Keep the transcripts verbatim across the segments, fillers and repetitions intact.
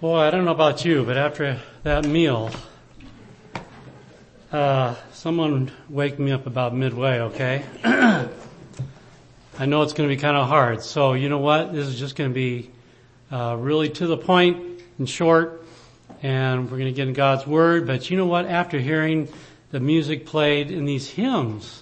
Boy, I don't know about you, but after that meal, uh, someone wake me up about midway, okay? I know it's going to be kind of hard. So you know what? This is just going to be uh, really to the point and short, and we're going to get in God's Word. But you know what? After hearing the music played in these hymns,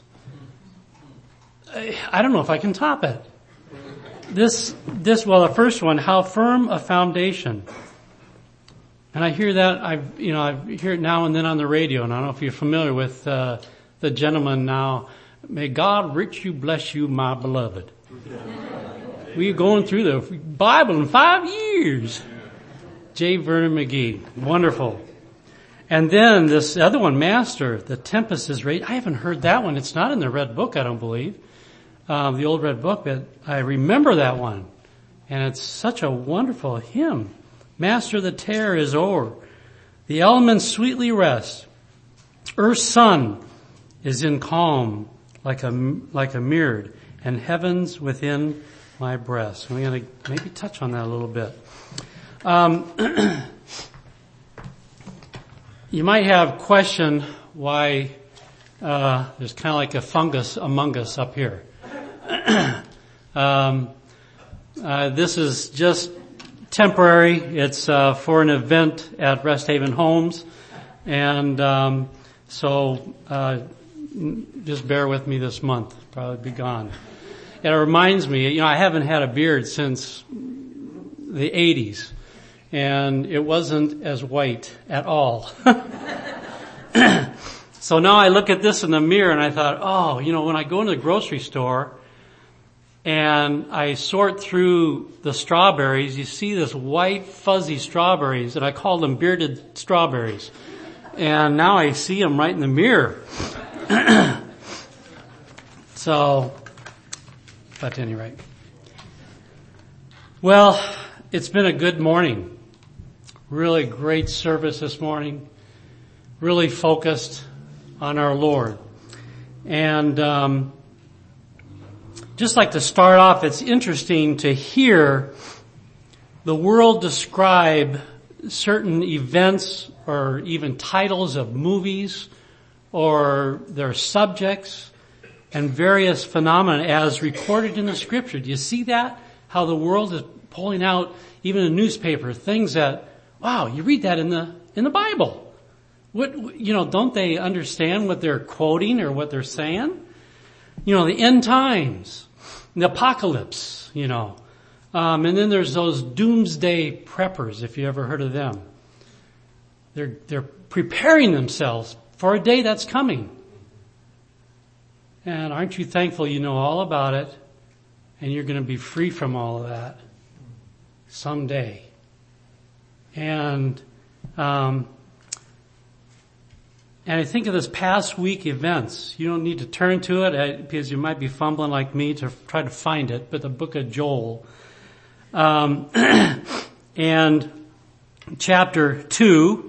I, I don't know if I can top it. This, this, well, the first one, how firm a foundation. And I hear that, I, you know, I hear it now and then on the radio, and I don't know if you're familiar with uh, the gentleman now. May God rich you, bless you, my beloved. We're going through the Bible in five years. J. Vernon McGee, wonderful. And then this other one, Master, the tempest is raging. I haven't heard that one. It's not in the Red Book, I don't believe, um, the old Red Book, but I remember that one, and it's such a wonderful hymn. Master, the terror is o'er. The elements sweetly rest. Earth's sun is in calm like a, like a mirrored, and heaven's within my breast. I'm going to maybe touch on that a little bit. Um, you might have question why uh, there's kind of like a fungus among us up here. um, uh, this is just temporary. It's uh, for an event at Rest Haven Homes, and um, so uh, just bear with me this month. Probably be gone. And it reminds me, you know, I haven't had a beard since the eighties, and it wasn't as white at all. So now I look at this in the mirror, and I thought, oh, you know, when I go into the grocery store and I sort through the strawberries, you see this white fuzzy strawberries, and I call them bearded strawberries. And now I see them right in the mirror. So, but at any rate. Well, it's been a good morning. Really great service this morning. Really focused on our Lord. And, um, just like to start off, it's interesting to hear the world describe certain events or even titles of movies or their subjects and various phenomena as recorded in the Scripture. Do you see that? How the world is pulling out, even in the newspaper, things that, wow, you read that in the in the Bible. What, you know, don't they understand what they're quoting or what they're saying? You know, the end times, the apocalypse, you know. Um, and then there's those doomsday preppers, if you ever heard of them. They're, they're preparing themselves for a day that's coming. And aren't you thankful you know all about it, and you're going to be free from all of that someday? And, um, And I think of this past week events. You don't need to turn to it because you might be fumbling like me to try to find it, but the book of Joel. Um, and chapter two.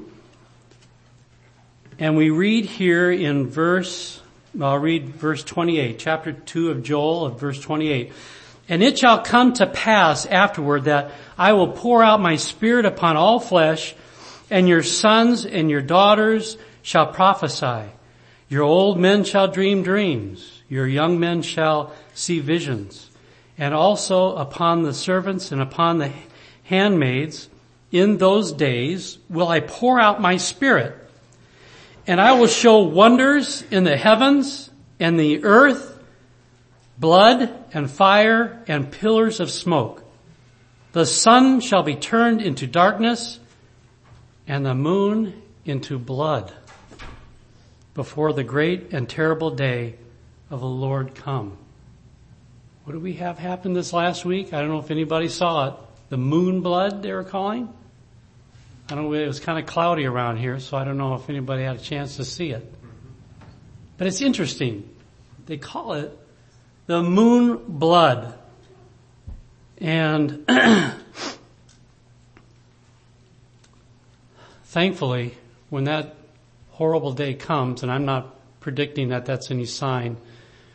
And we read here in verse, I'll read verse twenty-eight, chapter two of Joel of verse twenty-eight. And it shall come to pass afterward that I will pour out my spirit upon all flesh, and your sons and your daughters shall prophesy. Your old men shall dream dreams. Your young men shall see visions. And also upon the servants and upon the handmaids in those days will I pour out my spirit. And I will show wonders in the heavens and the earth, blood and fire and pillars of smoke. The sun shall be turned into darkness and the moon into blood before the great and terrible day of the Lord come. What did we have happen this last week? I don't know if anybody saw it. The moon blood they were calling. I don't know, it was kind of cloudy around here, so I don't know if anybody had a chance to see it. But it's interesting. They call it the moon blood. And thankfully, when that horrible day comes, and I'm not predicting that that's any sign,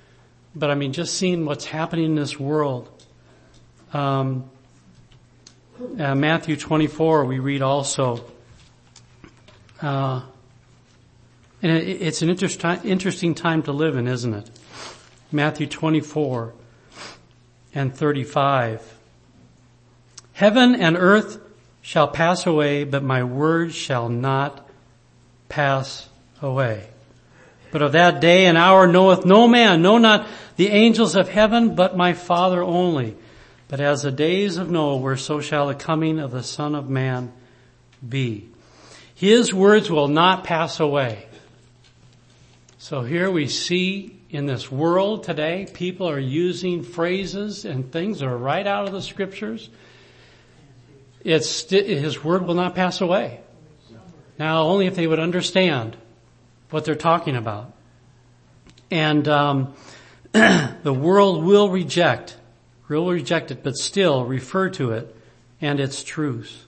but I mean, just seeing what's happening in this world, um, uh, Matthew twenty-four, we read also, uh, and it, it's an interest, interesting time to live in, isn't it? Matthew twenty-four and thirty-five. Heaven and earth shall pass away, but my word shall not pass away. But of that day and hour knoweth no man, no not the angels of heaven, but my Father only. But as the days of Noah were, so shall the coming of the Son of Man be. His words will not pass away. So here we see in this world today, people are using phrases and things that are right out of the scriptures. It's, his word will not pass away. Now, only if they would understand what they're talking about. And um, the world will reject, will reject it, but still refer to it and its truths.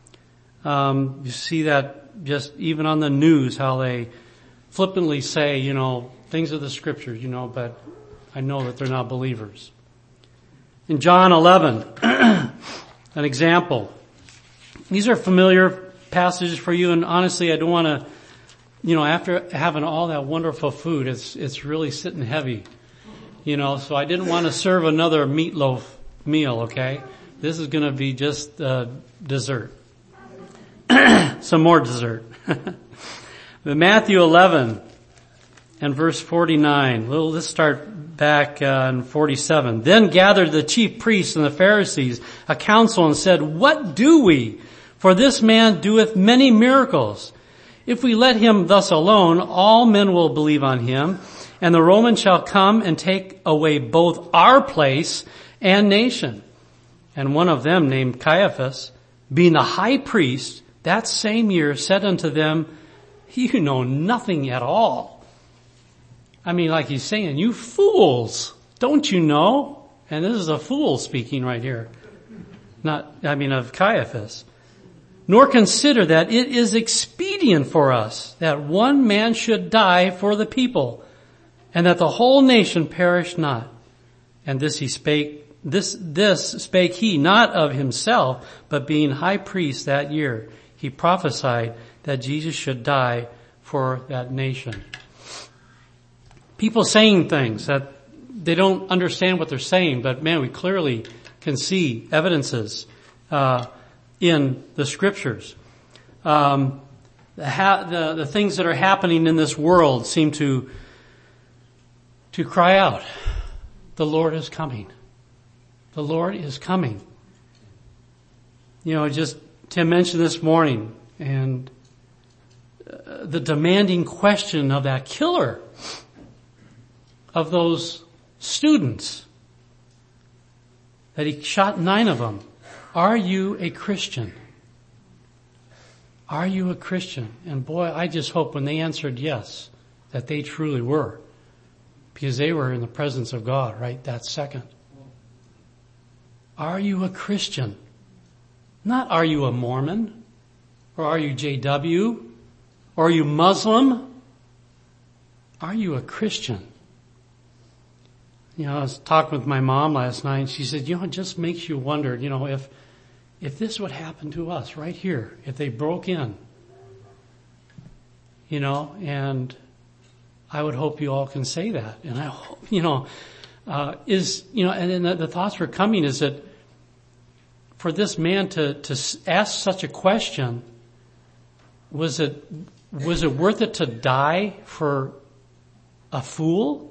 Um, you see that just even on the news, how they flippantly say, you know, things of the scriptures, you know, but I know that they're not believers. In John eleven, an example. These are familiar passages for you, and honestly, I don't want to, you know, after having all that wonderful food, it's it's really sitting heavy, you know, so I didn't want to serve another meatloaf meal, okay? This is going to be just uh, dessert. Some more dessert. But Matthew eleven and verse forty-nine. Well, let's start back uh, in forty-seven. Then gathered the chief priests and the Pharisees a council and said, "What do we? For this man doeth many miracles. If we let him thus alone, all men will believe on him, and the Romans shall come and take away both our place and nation." And one of them, named Caiaphas, being the high priest, that same year said unto them, "You know nothing at all." I mean, like he's saying, "You fools, don't you know?" And this is a fool speaking right here. Not, I mean, of Caiaphas. "Nor consider that it is expedient for us that one man should die for the people, and that the whole nation perish not." And this he spake, this, this spake he not of himself, but being high priest that year, he prophesied that Jesus should die for that nation. People saying things that they don't understand what they're saying, but man, we clearly can see evidences, uh, in the scriptures. Um, the, ha- the, the things that are happening in this world seem to, to cry out, the Lord is coming. The Lord is coming. You know, just Tim mentioned this morning, and uh, the demanding question of that killer, of those students, that he shot nine of them. Are you a Christian? Are you a Christian? And boy, I just hope when they answered yes, that they truly were. Because they were in the presence of God right that second. Are you a Christian? Not are you a Mormon? Or are you J W? Or are you Muslim? Are you a Christian? You know, I was talking with my mom last night, and she said, you know, it just makes you wonder, you know, if if this would happen to us right here, if they broke in, you know, and I would hope you all can say that. And I hope, you know, uh, is, you know, and then the, the thoughts were coming is that for this man to, to ask such a question, was it, was it worth it to die for a fool?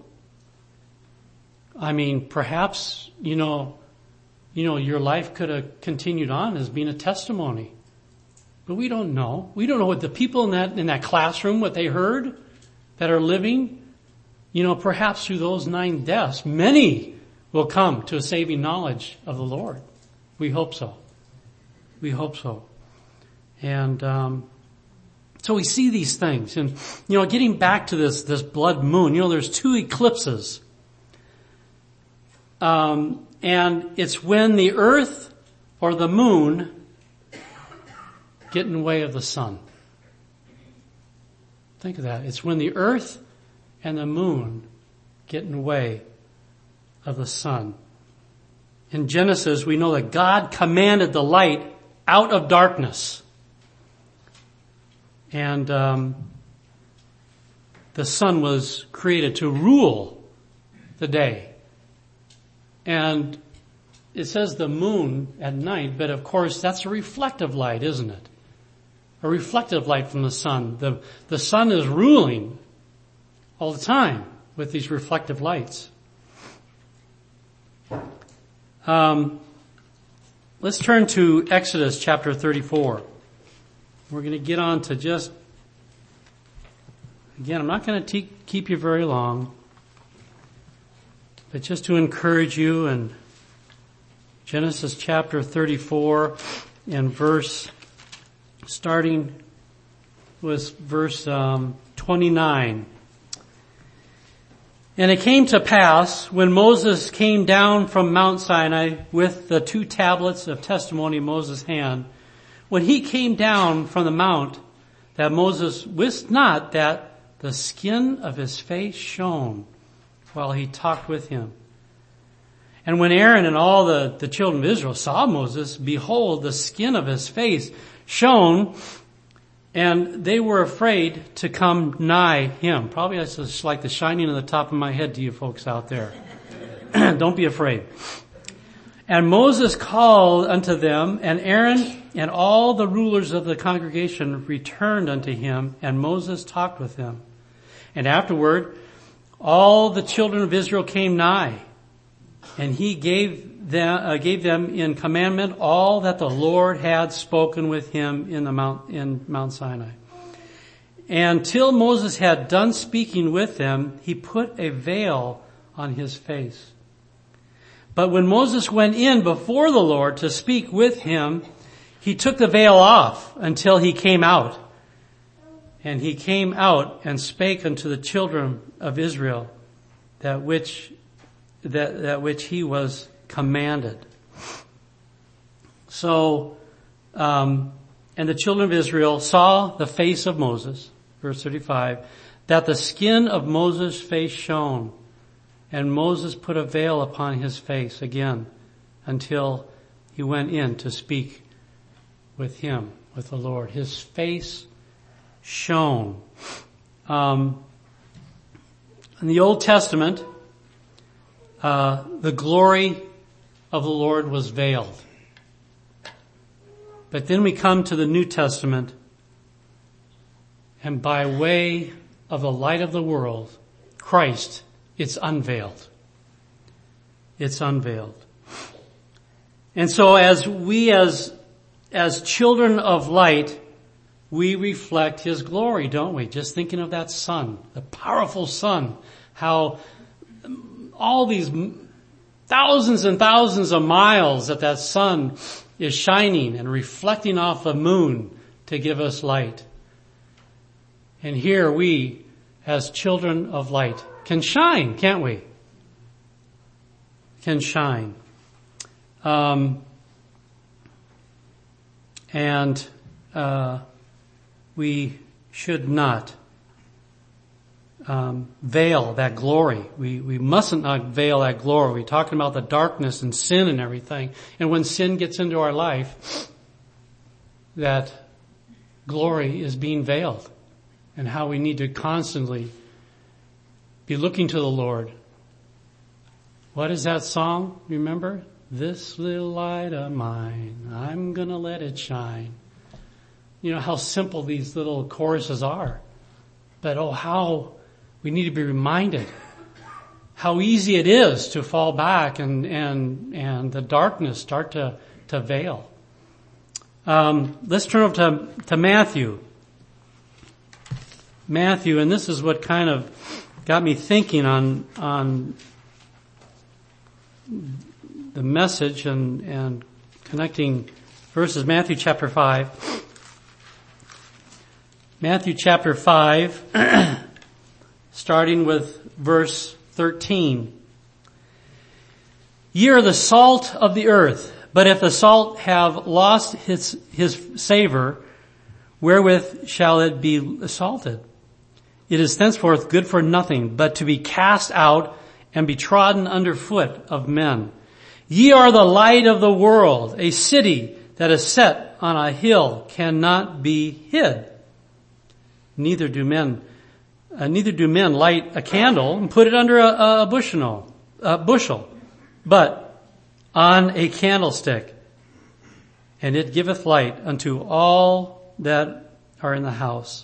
I mean, perhaps, you know, you know, your life could have continued on as being a testimony. But we don't know. We don't know what the people in that, in that classroom, what they heard that are living. You know, perhaps through those nine deaths, many will come to a saving knowledge of the Lord. We hope so. We hope so. And, um, so we see these things. And, you know, getting back to this, this blood moon, you know, there's two eclipses. Um, and it's when the earth or the moon get in the way of the sun. Think of that. It's when the earth and the moon get in the way of the sun. In Genesis, we know that God commanded the light out of darkness. And um, the sun was created to rule the day. And it says the moon at night, but of course that's a reflective light, isn't it? A reflective light from the sun. The, the sun is ruling all the time with these reflective lights. Um, let's turn to Exodus chapter thirty-four. We're going to get on to just, again, I'm not going to te- keep you very long, but just to encourage you, in Genesis chapter thirty-four and verse, starting with verse um, twenty-nine. And it came to pass, when Moses came down from Mount Sinai with the two tablets of testimony in Moses' hand, when he came down from the mount, that Moses wist not that the skin of his face shone while he talked with him. And when Aaron and all the, the children of Israel saw Moses, behold, the skin of his face shone, and they were afraid to come nigh him. Probably that's just like the shining on the top of my head to you folks out there. Don't be afraid. And Moses called unto them, and Aaron and all the rulers of the congregation returned unto him, and Moses talked with them. And afterward, all the children of Israel came nigh, and he gave them, uh, gave them in commandment all that the Lord had spoken with him in the Mount, in Mount Sinai. And till Moses had done speaking with them, he put a veil on his face. But when Moses went in before the Lord to speak with him, he took the veil off until he came out. And he came out and spake unto the children of Israel that which, that, that which he was commanded. So, um, and the children of Israel saw the face of Moses, verse thirty-five, that the skin of Moses' face shone. And Moses put a veil upon his face again until he went in to speak with him, with the Lord. His face shone. Um, in the Old Testament, uh, the glory of the Lord was veiled. But then we come to the New Testament, and by way of the light of the world, Christ, it's unveiled. It's unveiled. And so as we as, as children of light, we reflect his glory, don't we? Just thinking of that sun, the powerful sun, how all these thousands and thousands of miles that that sun is shining and reflecting off the moon to give us light. And here we, as children of light, can shine, can't we? Can shine. Um, and uh, we should not um, veil that glory. We we mustn't not veil that glory. We're talking about the darkness and sin and everything. And when sin gets into our life, that glory is being veiled, and how we need to constantly be looking to the Lord. What is that song? Remember? This little light of mine, I'm gonna let it shine. You know how simple these little choruses are. But oh, how we need to be reminded how easy it is to fall back and, and, and the darkness start to, to veil. Um, let's turn over to, to Matthew. Matthew, and this is what kind of got me thinking on on the message and, and connecting verses. Matthew chapter five. Matthew chapter five, starting with verse thirteen. Ye are the salt of the earth, but if the salt have lost his, his savor, wherewith shall it be salted? It is thenceforth good for nothing, but to be cast out and be trodden under foot of men. Ye are the light of the world. A city that is set on a hill cannot be hid. Neither do men, uh, neither do men light a candle and put it under a, a bushel, a bushel, but on a candlestick, and it giveth light unto all that are in the house.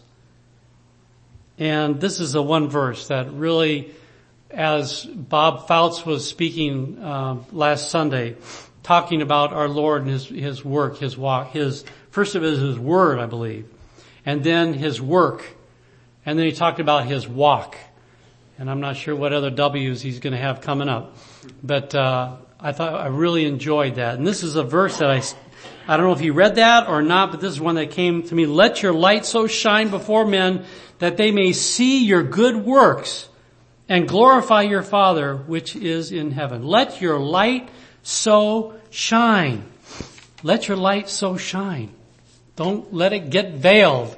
And this is the one verse that really, as Bob Fouts was speaking uh, last Sunday, talking about our Lord and His His work, His walk, His first of it is His word, I believe, and then His work, and then he talked about His walk, and I'm not sure what other W's he's going to have coming up, but uh I thought I really enjoyed that. And this is a verse that I I don't know if he read that or not, but this is one that came to me. Let your light so shine before men that they may see your good works and glorify your Father which is in heaven. Let your light so shine. Let your light so shine. Don't let it get veiled.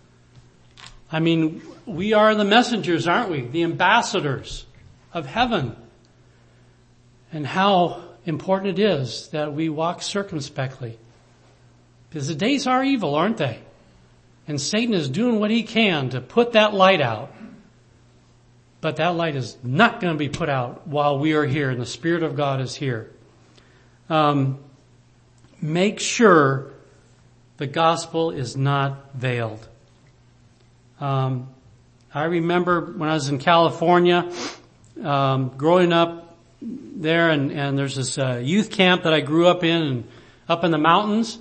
I mean, we are the messengers, aren't we? The ambassadors of heaven. And how important it is that we walk circumspectly. Because the days are evil, aren't they? And Satan is doing what he can to put that light out. But that light is not going to be put out while we are here and the Spirit of God is here. Um, make sure the gospel is not veiled. Um, I remember when I was in California, um, growing up there, and, and there's this uh, youth camp that I grew up in, and up in the mountains.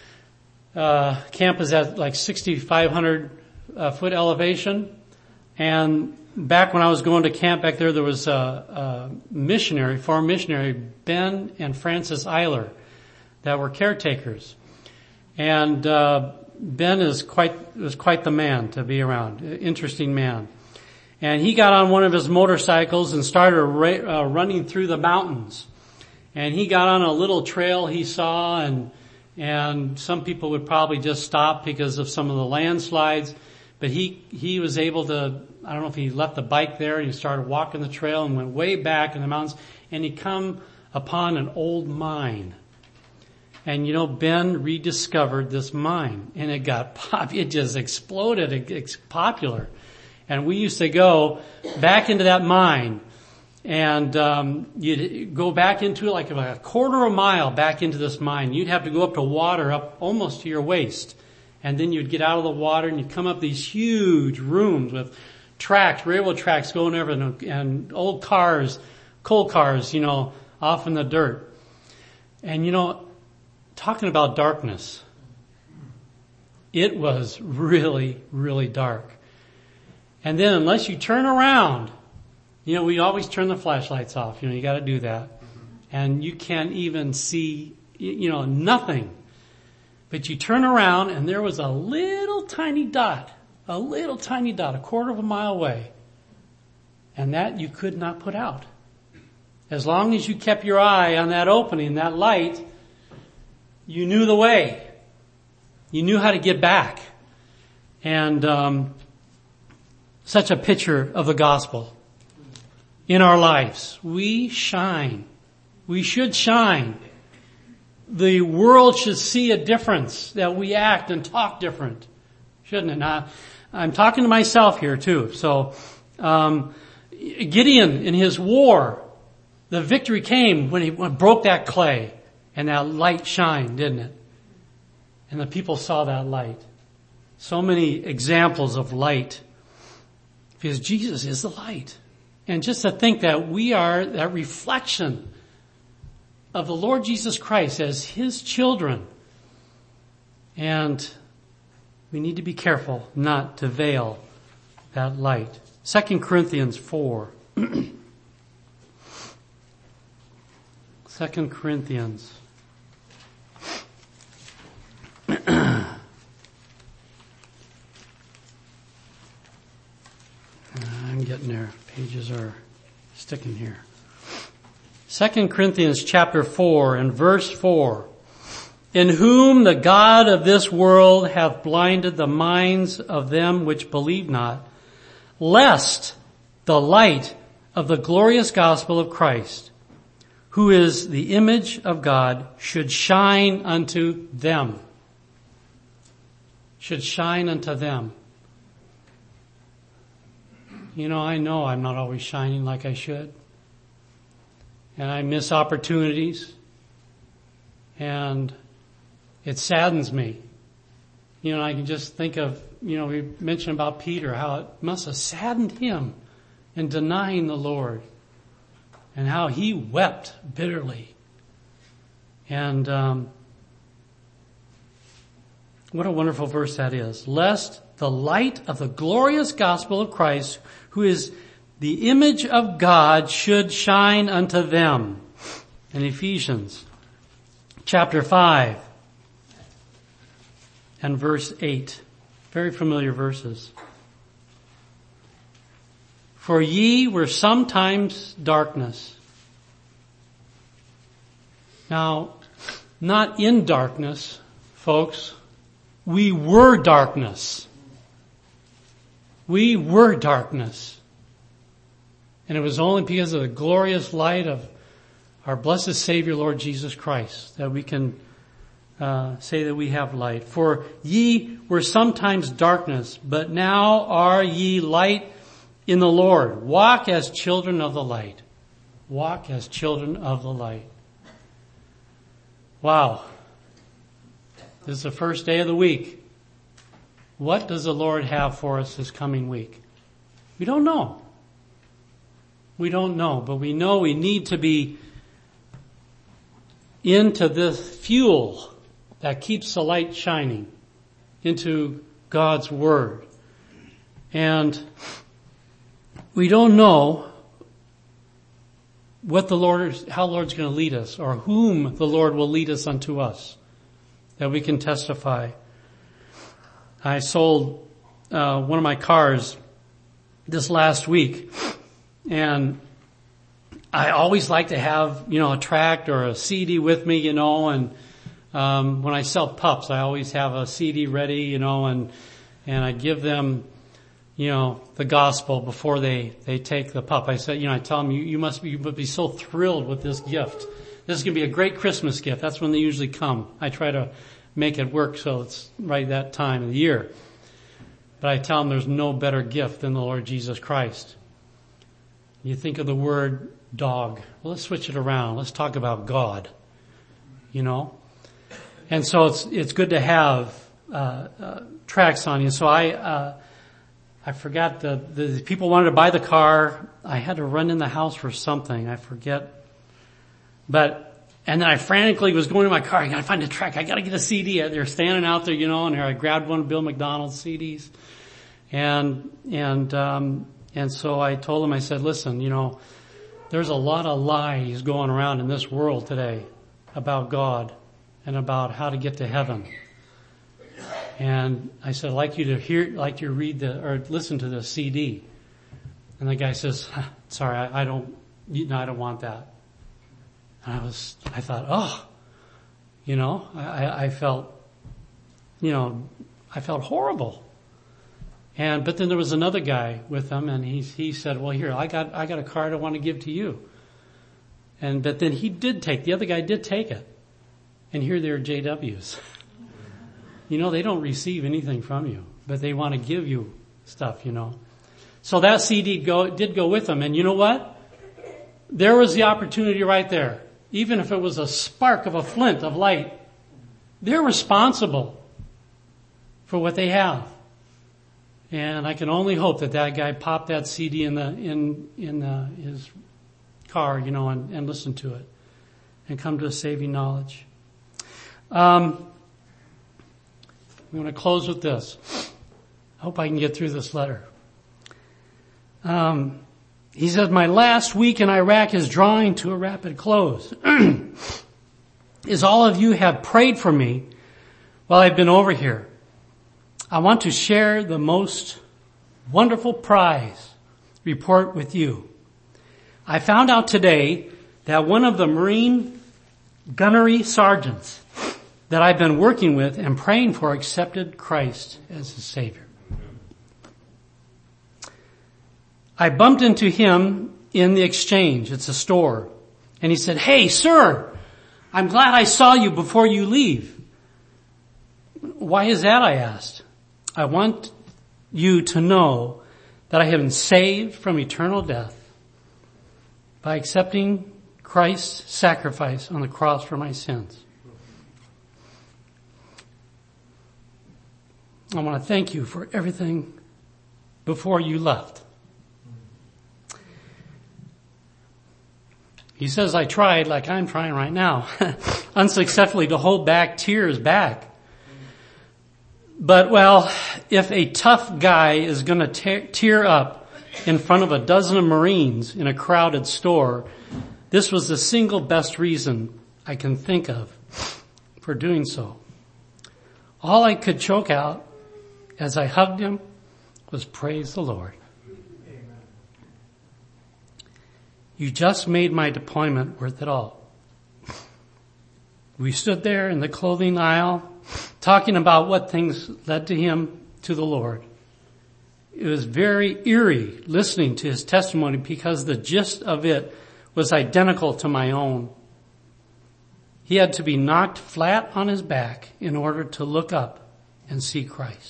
Uh, camp is at like sixty-five hundred uh, foot elevation, and back when I was going to camp back there, there was a, a missionary, farm missionary, Ben and Frances Eiler, that were caretakers. And uh Ben is quite was quite the man to be around, interesting man. And he got on one of his motorcycles and started ra- uh, running through the mountains. And he got on a little trail he saw, and and some people would probably just stop because of some of the landslides. But he he was able to, I don't know if he left the bike there and he started walking the trail and went way back in the mountains, and he come upon an old mine. And you know, Ben rediscovered this mine, and it got pop, it just exploded, it, it's popular. And we used to go back into that mine, and um you'd go back into it like a quarter of a mile back into this mine. You'd have to go up to water up almost to your waist. And then you'd get out of the water and you'd come up these huge rooms with tracks, railroad tracks going over, and, and old cars, coal cars, you know, off in the dirt. And you know, talking about darkness, it was really, really dark. And then unless you turn around, you know, we always turn the flashlights off. You know, you got to do that. And you can't even see, you know, nothing. But you turn around and there was a little tiny dot, a little tiny dot, a quarter of a mile away. And that you could not put out. As long as you kept your eye on that opening, that light, you knew the way. You knew how to get back. And um such a picture of the gospel in our lives. We shine. We should shine. The world should see a difference, that we act and talk different, shouldn't it? Now, I'm talking to myself here too. So, um, Gideon in his war, the victory came when he broke that clay, and that light shined, didn't it? And the people saw that light. So many examples of light, because Jesus is the light. And just to think that we are that reflection of the Lord Jesus Christ as His children. And we need to be careful not to veil that light. Second Corinthians four. Second Corinthians. I'm getting there. Pages are sticking here. Second Corinthians chapter four and verse four. In whom the God of this world hath blinded the minds of them which believe not, lest the light of the glorious gospel of Christ, who is the image of God, should shine unto them. should shine unto them. You know, I know I'm not always shining like I should. And I miss opportunities. And it saddens me. You know, I can just think of, you know, we mentioned about Peter, how it must have saddened him in denying the Lord. And how he wept bitterly. And um, what a wonderful verse that is. Lest the light of the glorious gospel of Christ, who is the image of God, should shine unto them. In Ephesians chapter five and verse eight. Very familiar verses. For ye were sometimes darkness. Now, not in darkness, folks. We were darkness. We were darkness. And it was only because of the glorious light of our blessed Savior, Lord Jesus Christ, that we can uh, say that we have light. For ye were sometimes darkness, but now are ye light in the Lord. Walk as children of the light. Walk as children of the light. Wow. This is the first day of the week. What does the Lord have for us this coming week? We don't know. We don't know, but we know we need to be into this fuel that keeps the light shining, into God's Word. And we don't know what the Lord, how the Lord's going to lead us, or whom the Lord will lead us unto us, that we can testify. I sold uh, one of my cars this last week, and I always like to have, you know, a tract or a C D with me, you know, and um when I sell pups, I always have a C D ready, you know, and and I give them, you know, the gospel before they they take the pup. I said, you know, I tell them, you, you must be you must be so thrilled with this gift. This is going to be a great Christmas gift. That's when they usually come. I try to make it work so it's right that time of the year. But I tell them there's no better gift than the Lord Jesus Christ. You think of the word dog. Well, let's switch it around. Let's talk about God. You know? And so it's it's good to have uh, uh tracts on you. So I uh I forgot the, the people wanted to buy the car. I had to run in the house for something. I forget. But and then I frantically was going to my car. I gotta find a track. I gotta get a C D. They're standing out there, you know, and I grabbed one of Bill McDonald's C Ds. And and um and so I told him, I said, listen, you know, there's a lot of lies going around in this world today about God and about how to get to heaven. And I said, I'd like you to hear, like you to read the, or listen to the C D. And the guy says, sorry, I, I don't, you know, I don't want that. And I was, I thought, oh, you know, I, I felt, you know, I felt horrible. And, but then there was another guy with them, and he, he said, well, here, I got, I got a card I want to give to you. And, but then he did take, the other guy did take it. And here they're J Ws. You know, they don't receive anything from you, but they want to give you stuff, you know. So that C D go, did go with them. And you know what? There was the opportunity right there. Even if it was a spark of a flint of light, they're responsible for what they have. And I can only hope that that guy popped that C D in the, in, in the, his car, you know, and, and listened to it and come to a saving knowledge. Um, I'm going to close with this. I hope I can get through this letter. Um, he says, my last week in Iraq is drawing to a rapid close. As all of you have prayed for me while I've been over here, I want to share the most wonderful prize report with you. I found out today that one of the Marine gunnery sergeants that I've been working with and praying for accepted Christ as his Savior. I bumped into him in the exchange. It's a store. And he said, hey, sir, I'm glad I saw you before you leave. Why is that? I asked. I want you to know that I have been saved from eternal death by accepting Christ's sacrifice on the cross for my sins. I want to thank you for everything before you left. He says, I tried, like I'm trying right now, unsuccessfully to hold back tears back. But, well, if a tough guy is going to te- tear up in front of a dozen of Marines in a crowded store, this was the single best reason I can think of for doing so. All I could choke out as I hugged him was praise the Lord. You just made my deployment worth it all. We stood there in the clothing aisle talking about what things led to him to the Lord. It was very eerie listening to his testimony because the gist of it was identical to my own. He had to be knocked flat on his back in order to look up and see Christ.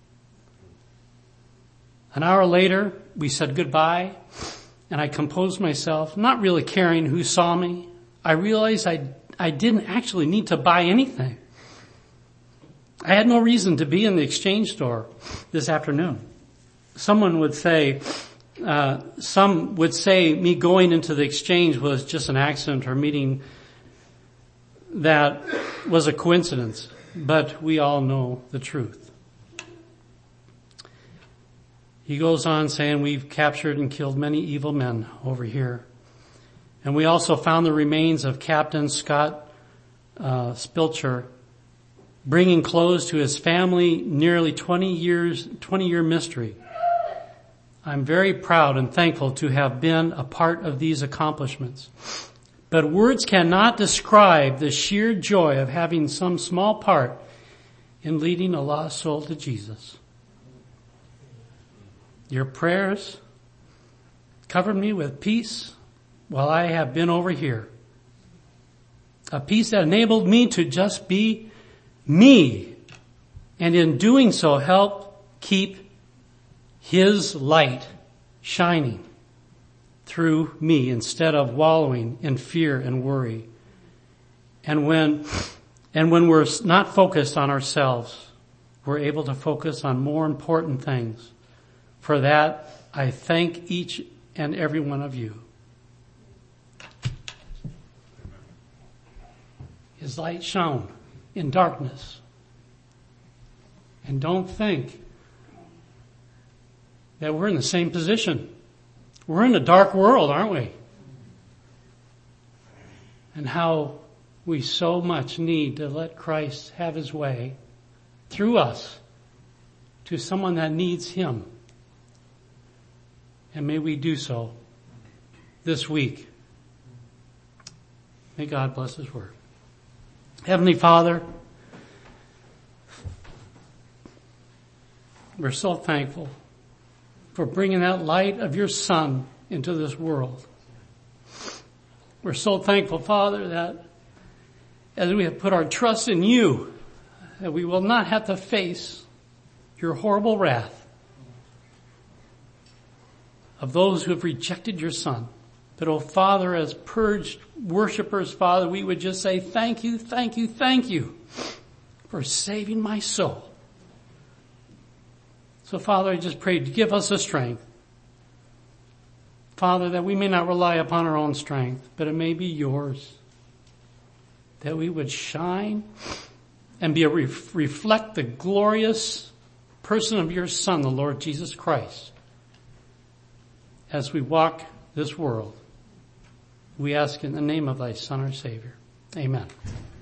An hour later, we said goodbye, and I composed myself, not really caring who saw me. I realized I, I didn't actually need to buy anything. I had no reason to be in the exchange store this afternoon. Someone would say, uh, some would say me going into the exchange was just an accident or meeting that was a coincidence, but we all know the truth. He goes on saying, we've captured and killed many evil men over here. And we also found the remains of Captain Scott uh, Spilcher, bringing close to his family nearly twenty years, twenty year mystery. I'm very proud and thankful to have been a part of these accomplishments. But words cannot describe the sheer joy of having some small part in leading a lost soul to Jesus. Your prayers covered me with peace while I have been over here. A peace that enabled me to just be me, and in doing so help keep His light shining through me instead of wallowing in fear and worry. And when, and when we're not focused on ourselves, we're able to focus on more important things. For that, I thank each and every one of you. His light shone in darkness. And don't think that we're in the same position. We're in a dark world, aren't we? And how we so much need to let Christ have His way through us to someone that needs Him. And may we do so this week. May God bless His word. Heavenly Father, we're so thankful for bringing that light of your Son into this world. We're so thankful, Father, that as we have put our trust in you, that we will not have to face your horrible wrath of those who have rejected your Son. But, oh Father, as purged worshipers, Father, we would just say thank you, thank you, thank you for saving my soul. So, Father, I just pray to give us the strength, Father, that we may not rely upon our own strength, but it may be yours, that we would shine and be a ref- reflect the glorious person of your Son, the Lord Jesus Christ, as we walk this world. We ask in the name of thy Son, our Savior. Amen.